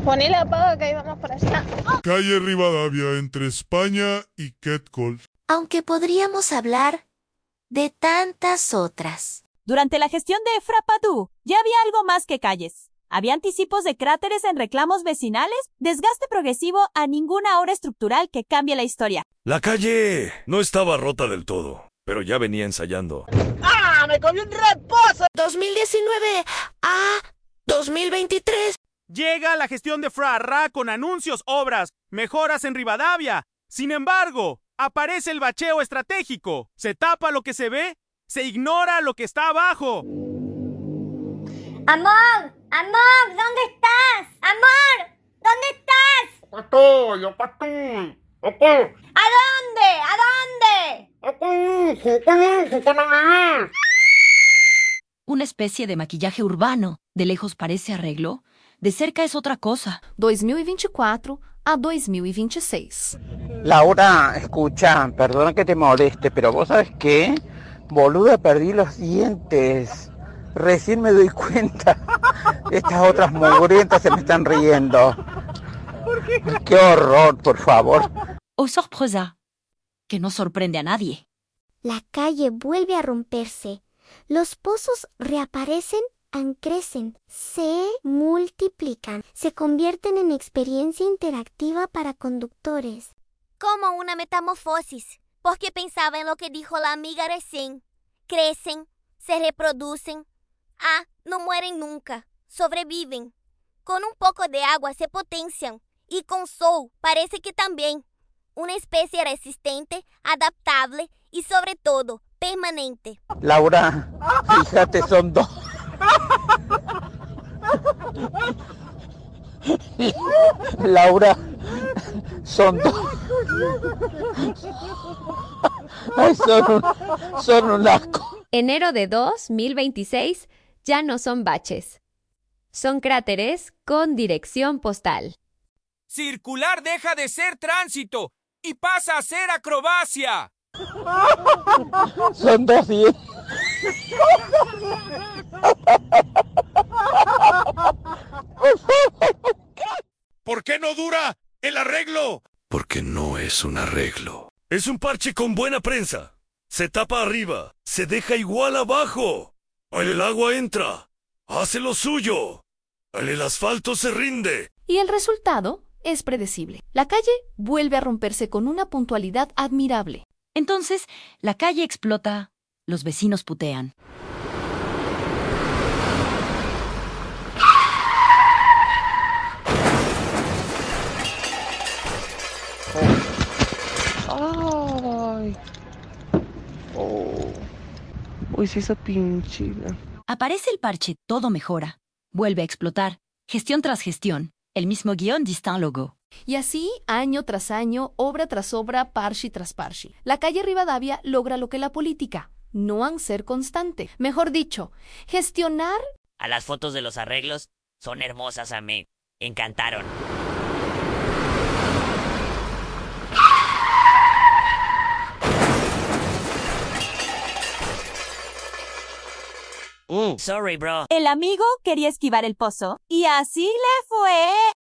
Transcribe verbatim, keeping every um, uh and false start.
Poné la paga que ahí vamos para allá. Calle Rivadavia, entre España y Ketcol. Aunque podríamos hablar de tantas otras. Durante la gestión de Frapadú, ya había algo más que calles. Había anticipos de cráteres en reclamos vecinales, desgaste progresivo a ninguna obra estructural que cambie la historia. La calle no estaba rota del todo, pero ya venía ensayando. ¡Ah! ¡Me comí un reposo! dos mil diecinueve a dos mil veintitrés. Llega la gestión de Fra con anuncios, obras, mejoras en Rivadavia. Sin embargo, aparece el bacheo estratégico. Se tapa lo que se ve, se ignora lo que está abajo. ¡Amor! ¡Amor! ¿Dónde estás? ¡Amor! ¿Dónde estás? ¡Estoy! ¡Acá estoy! ¡Acá! ¿A dónde? ¿A dónde? ¡Acá! ¡Acá! ¡Acá no me ves! Una especie de maquillaje urbano. De lejos parece arreglo, de cerca es otra cosa. dois mil e vinte e quatro a dois mil e vinte e seis. Laura, escucha, perdona que te moleste, pero ¿vos sabes qué? Boluda, perdí los dientes. Recién me doy cuenta. Estas otras mugrientas se me están riendo. ¡Qué horror, por favor! O sorpresa, que no sorprende a nadie. La calle vuelve a romperse. Los pozos reaparecen, crecen, se multiplican, se convierten en experiencia interactiva para conductores. Como una metamorfosis, porque pensaba en lo que dijo la amiga recién. Crecen, se reproducen. Ah, no mueren nunca, sobreviven. Con un poco de agua se potencian. Y con sol parece que también. Una especie resistente, adaptable y sobre todo, permanente. Laura, fíjate, son dos. Laura, son dos. Ay, son un, son un asco. Enero de dos mil veintiséis ya no son baches. Son cráteres con dirección postal. Circular deja de ser tránsito y pasa a ser acrobacia. Son dos diez. ¿Por qué no dura el arreglo? Porque no es un arreglo. Es un parche con buena prensa. Se tapa arriba, se deja igual abajo. El agua entra, hace lo suyo. El asfalto se rinde. Y el resultado es predecible. La calle vuelve a romperse con una puntualidad admirable. Entonces, la calle explota, los vecinos putean. Ay. Oh. Uy, sí, esa pinche. Aparece el parche, todo mejora. Vuelve a explotar. Gestión tras gestión. El mismo guión, distinto logo. Y así, año tras año, obra tras obra, parche tras parche. La calle Rivadavia logra lo que la política, no han ser constante. Mejor dicho, gestionar... A las fotos de los arreglos son hermosas a mí. Encantaron. Mm. Sorry, bro. El amigo quería esquivar el pozo y así le fue.